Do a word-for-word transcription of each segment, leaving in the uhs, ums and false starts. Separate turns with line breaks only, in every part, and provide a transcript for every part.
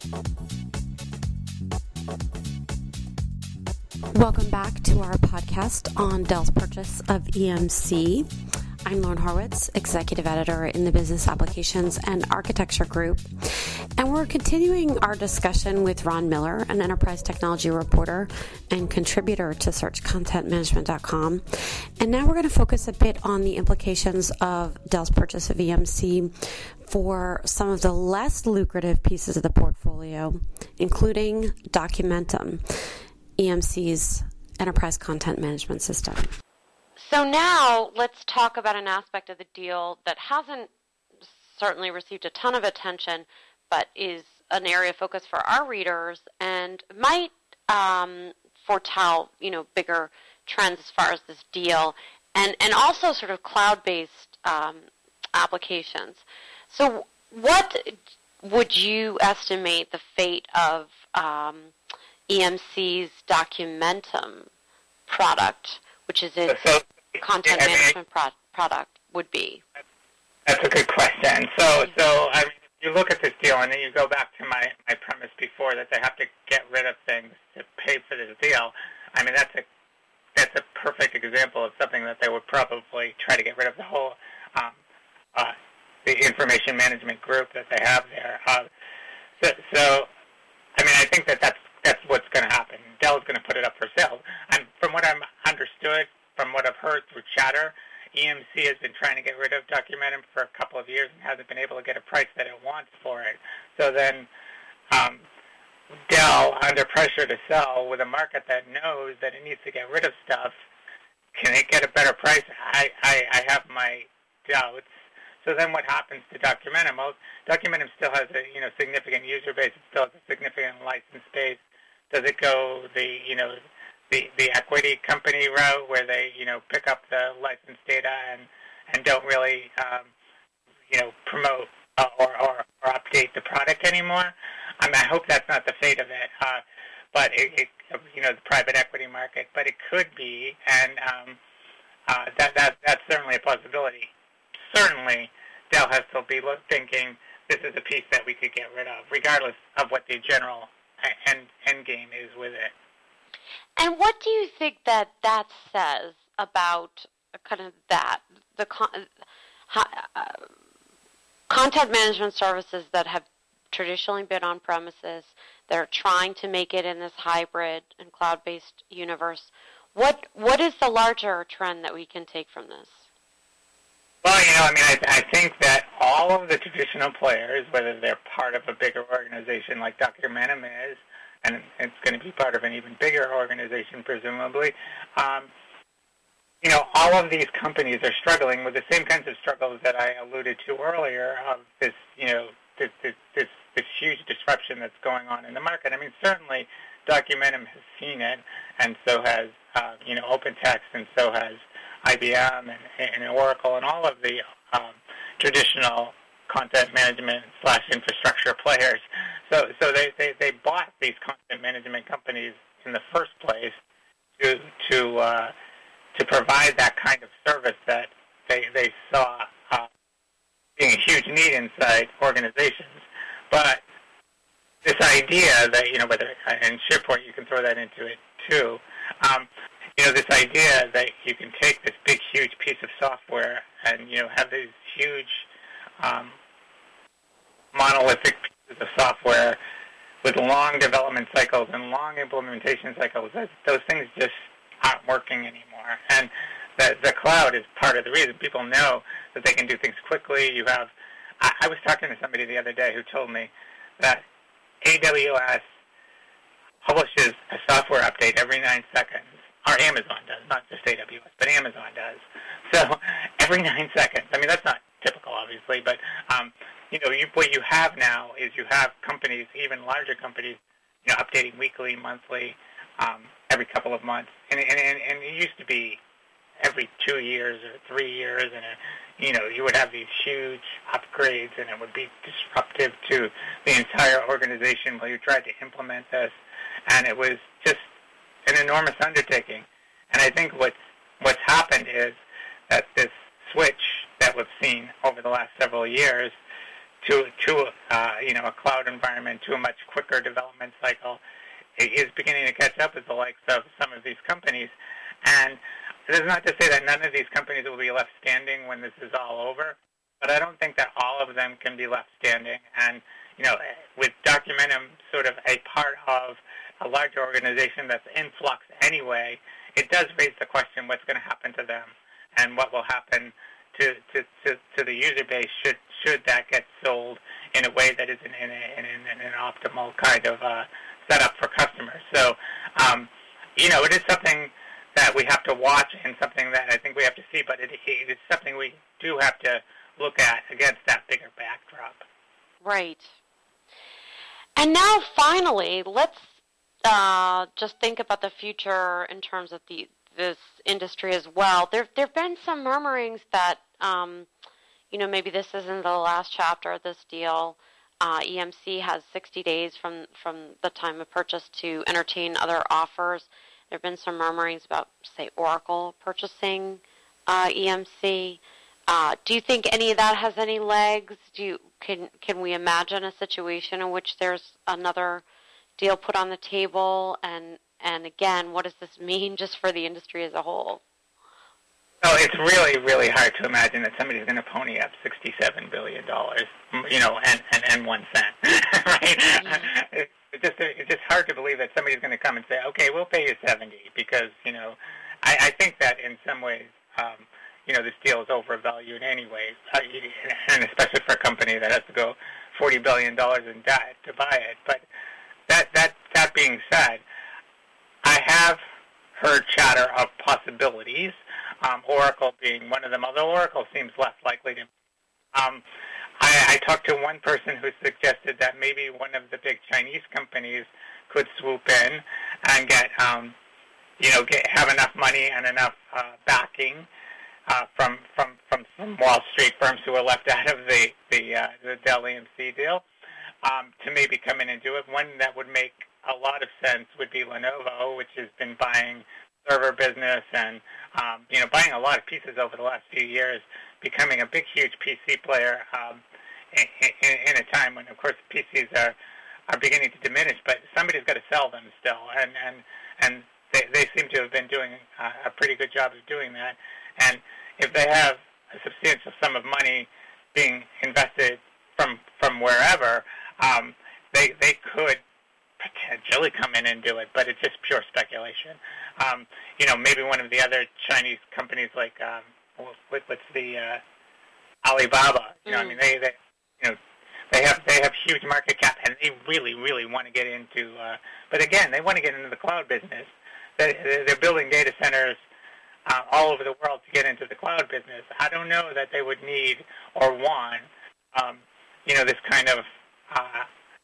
Welcome back to our podcast on Dell's purchase of E M C. I'm Lauren Horwitz, Executive Editor in the Business Applications and Architecture Group. And we're continuing our discussion with Ron Miller, an enterprise technology reporter and contributor to search content management dot com. And now we're going to focus a bit on the implications of Dell's purchase of E M C for some of the less lucrative pieces of the portfolio, including Documentum, E M C's enterprise content management system.
So now let's talk about an aspect of the deal that hasn't certainly received a ton of attention, but is an area of focus for our readers and might um, foretell, you know, bigger trends as far as this deal, and, and also sort of cloud-based um, applications. So what would you estimate the fate of um, E M C's Documentum product, which is its
so,
content
I mean,
management pro- product, would be?
That's a good question. So, so I mean, you look at this deal, and then you go back to my, my premise before that they have to get rid of things to pay for this deal. I mean, that's a that's a perfect example of something that they would probably try to get rid of the whole um, uh, the information management group that they have there. Uh, so, so, I mean, I think that that's that's what's going to happen. Dell's going to put it up for sale. And from what I'm understood, from what I've heard through chatter, E M C has been trying to get rid of Documentum for a couple of years and hasn't been able to get a price that it wants for it. So then um, Dell, under pressure to sell with a market that knows that it needs to get rid of stuff, can it get a better price? I, I, I have my doubts. So then what happens to Documentum? Well, Documentum still has a you know significant user base. It still has a significant license base. Does it go the you know the the equity company route where they you know pick up the license data and and don't really um, you know promote uh, or, or or update the product anymore? I mean, I hope that's not the fate of it. Uh, but it, it you know the private equity market, but it could be, and um, uh, that that that's certainly a possibility. Certainly, Dell has to be thinking this is a piece that we could get rid of, regardless of what the general end, end game is with it.
And what do you think that that says about kind of that, the con- uh, content management services that have traditionally been on premises, that are trying to make it in this hybrid and cloud-based universe? What What is the larger trend that we can take from this?
Well, you know, I mean, I, I think that all of the traditional players, whether they're part of a bigger organization like Documentum is, and it's going to be part of an even bigger organization, presumably, um, you know, all of these companies are struggling with the same kinds of struggles that I alluded to earlier of this, you know, this, this, this, this huge disruption that's going on in the market. I mean, certainly Documentum has seen it, and so has, uh, you know, OpenText, and so has I B M and, and Oracle and all of the um, traditional content management slash infrastructure players. So so they, they, they bought these content management companies in the first place to to uh, to provide that kind of service that they they saw uh, being a huge need inside organizations. But this idea that, you know, whether, and SharePoint, you can throw that into it too, um, you know, this idea that you can take this big, huge piece of software and, you know, have these huge um, monolithic pieces of software with long development cycles and long implementation cycles, those things just aren't working anymore. And the, the cloud is part of the reason. People know that they can do things quickly. You have, I, I was talking to somebody the other day who told me that A W S publishes a software update every nine seconds. Or Amazon does, not just A W S, but Amazon does. So every nine seconds. I mean, that's not typical, obviously, but um, you know, you, what you have now is you have companies, even larger companies, you know, updating weekly, monthly, um, every couple of months, and, and and and it used to be every two years or three years, and a, you know, you would have these huge upgrades, and it would be disruptive to the entire organization while you tried to implement this, and it was just an enormous undertaking. And I think what's, what's happened is that this switch that we've seen over the last several years to to uh, you know a cloud environment, to a much quicker development cycle, is beginning to catch up with the likes of some of these companies. And this is not to say that none of these companies will be left standing when this is all over, but I don't think that all of them can be left standing. And you know, with Documentum sort of a part of a larger organization that's in flux anyway, it does raise the question what's going to happen to them and what will happen to, to, to, to the user base should should that get sold in a way that is in, in, a, in, in an optimal kind of uh, setup for customers. So, um, you know, it is something that we have to watch and something that I think we have to see, but it, it is something we do have to look at against that bigger backdrop.
Right. And now, finally, let's uh, just think about the future in terms of the this industry as well. There there have been some murmurings that, um, you know, maybe this isn't the last chapter of this deal. Uh, E M C has sixty days from, from the time of purchase to entertain other offers. There have been some murmurings about, say, Oracle purchasing uh, E M C. Uh, do you think any of that has any legs? Do you, can can we imagine a situation in which there's another deal put on the table? And and again, what does this mean just for the industry as a whole?
Oh, it's really, really hard to imagine that somebody's going to pony up sixty-seven billion dollars, you know, and, and, and one cent, right? Yeah. It, it's just it's just hard to believe that somebody's going to come and say, okay, we'll pay you seventy, because, you know, I, I think that in some ways, um, you know, this deal is overvalued anyway, and especially for a company that has to go forty billion dollars in debt to buy it. But that that that being said, I have heard chatter of possibilities, um, Oracle being one of them, although Oracle seems less likely to. Um, I, I talked to one person who suggested that maybe one of the big Chinese companies could swoop in and get, um, you know, get, have enough money and enough uh, backing uh, from from from some Wall Street firms who were left out of the the, uh, the Dell E M C deal um, to maybe come in and do it. One that would make a lot of sense would be Lenovo, which has been buying server business and um, you know buying a lot of pieces over the last few years, becoming a big, huge P C player um, in, in, in a time when, of course, P Cs are are beginning to diminish. But somebody's got to sell them still, and and and they, they seem to have been doing uh, a pretty good job of doing that. And if they have a substantial sum of money being invested from from wherever, um, they they could potentially come in and do it, but it's just pure speculation. Um, you know, maybe one of the other Chinese companies, like um, what, what's the uh, Alibaba? You know, mm. I mean, they, they, you know, they have they have huge market cap, and they really, really want to get into. Uh, but again, they want to get into the cloud business. They, they're building data centers uh, all over the world to get into the cloud business. I don't know that they would need or want, um, you know, this kind of uh,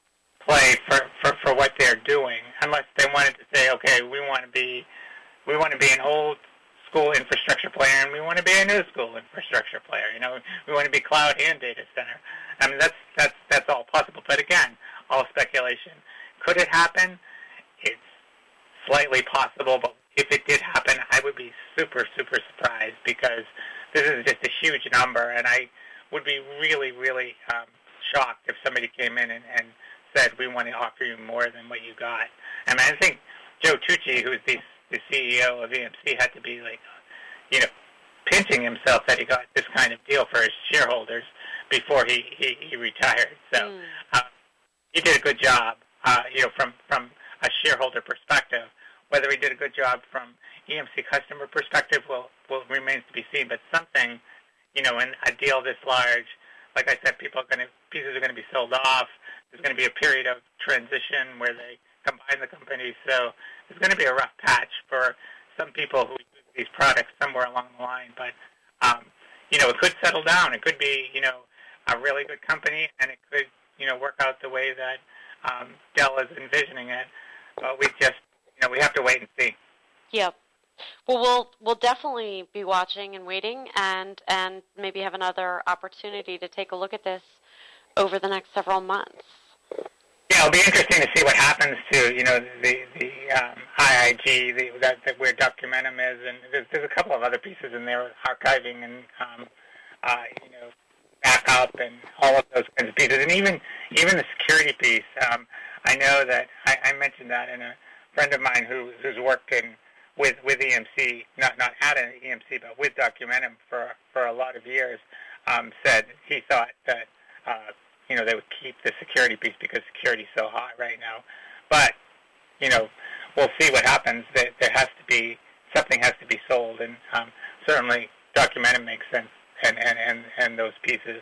play for, for, for what they're doing, unless they wanted to say, okay, we want to be we want to be an old school infrastructure player, and we want to be a new school infrastructure player. You know, we want to be cloud and data center. I mean, that's that's that's all possible. But again, all speculation. Could it happen? It's slightly possible, but if it did happen, I would be super, super surprised, because this is just a huge number, and I would be really, really um, shocked if somebody came in and, and said, we want to offer you more than what you got. I mean, I think Joe Tucci, who's the, the C E O of E M C, had to be like, you know, pinching himself that he got this kind of deal for his shareholders before he, he, he retired. So mm. uh, he did a good job, uh, you know, from, from a shareholder perspective. Whether he did a good job from E M C customer perspective will, will remains to be seen. But something, you know, in a deal this large, like I said, people are going to pieces are going to be sold off. There's going to be a period of transition where they combine the companies. So it's going to be a rough patch for some people who use these products somewhere along the line. But, um, you know, it could settle down. It could be, you know, a really good company, and it could, you know, work out the way that um, Dell is envisioning it. But we just, you know, we have to wait and see.
Yep. Well, we'll we'll definitely be watching and waiting, and and maybe have another opportunity to take a look at this over the next several months.
Yeah, it'll be interesting to see what happens to, you know, the the um, I I G, the, that, that where Documentum is, and there's, there's a couple of other pieces in there, archiving and um, uh, you know, backup and all of those kinds of pieces, and even even the security piece. Um, I know that I, I mentioned that, and a friend of mine who, who's worked in with with E M C, not not at an E M C, but with Documentum for for a lot of years, um, said he thought that uh, you know they would keep the security piece because security's so hot right now. But you know, we'll see what happens. There, there has to be something has to be sold, and um, certainly Documentum makes sense, and, and, and, and those pieces.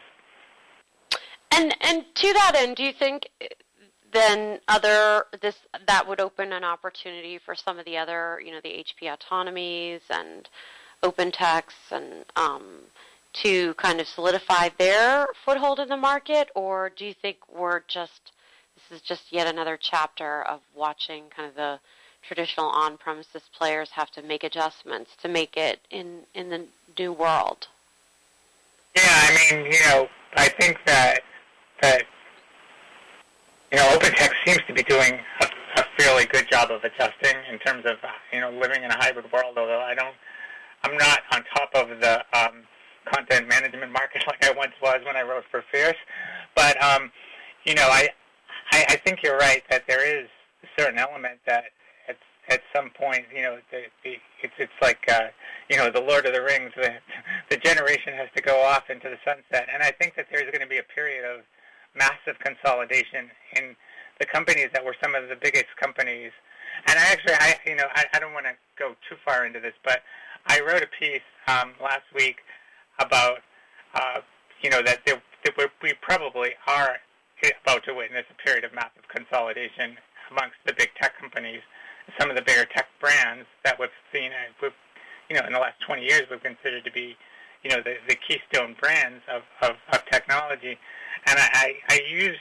And and to that end, do you think then other this that would open an opportunity for some of the other, you know, the H P Autonomies and OpenText and um, to kind of solidify their foothold in the market, or do you think we're just this is just yet another chapter of watching kind of the traditional on-premises players have to make adjustments to make it in, in the new world?
Yeah, I mean, you know, I think that that you know, OpenText seems to be doing a, a fairly good job of adjusting in terms of you know living in a hybrid world. Although I don't, I'm not on top of the um, content management market like I once was when I wrote for Fierce. But um, you know, I, I I think you're right that there is a certain element that at at some point, you know, the, the it's it's like uh, you know the Lord of the Rings. The the generation has to go off into the sunset, and I think that there's going to be a period of massive consolidation in the companies that were some of the biggest companies. And I actually, I you know, I, I don't want to go too far into this, but I wrote a piece um, last week about, uh, you know, that, there, that we're, we probably are about to witness a period of massive consolidation amongst the big tech companies. Some of the bigger tech brands that we've seen, we've, you know, in the last twenty years, we've considered to be, you know, the, the keystone brands of, of, of technology. And I, I used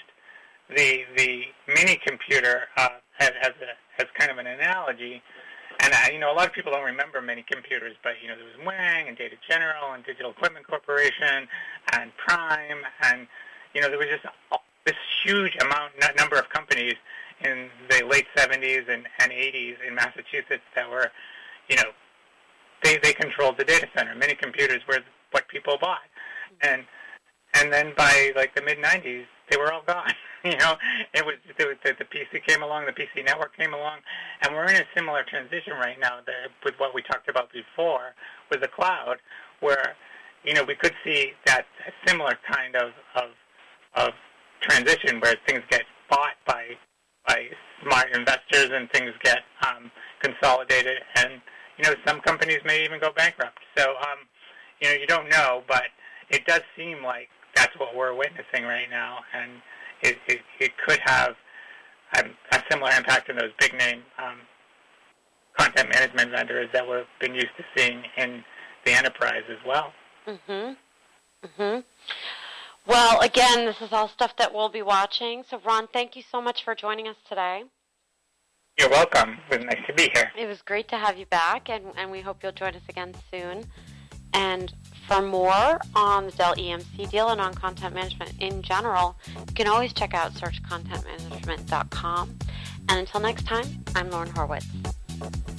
the the mini computer uh, as, as a as kind of an analogy. And I, you know, a lot of people don't remember mini computers, but you know, there was Wang and Data General and Digital Equipment Corporation and Prime, and you know, there was just this huge amount number of companies in the late seventies and, and eighties in Massachusetts that were, you know, they they controlled the data center. Mini computers were what people bought, and And then by like the mid nineties, they were all gone. You know, it was the, the, the P C came along, the P C network came along, and we're in a similar transition right now that, with what we talked about before with the cloud, where you know we could see that similar kind of of, of transition where things get bought by by smart investors and things get um, consolidated, and you know some companies may even go bankrupt. So um, you know you don't know, but it does seem like that's what we're witnessing right now, and it, it, it could have a, a similar impact in those big-name um, content management vendors that we've been used to seeing in the enterprise as well.
Mm-hmm. Mm-hmm. Well, again, this is all stuff that we'll be watching. So, Ron, thank you so much for joining us today.
You're welcome. It was nice to be here.
It was great to have you back, and, and we hope you'll join us again soon. And for more on the Dell E M C deal and on content management in general, you can always check out search content management dot com. And until next time, I'm Lauren Horwitz.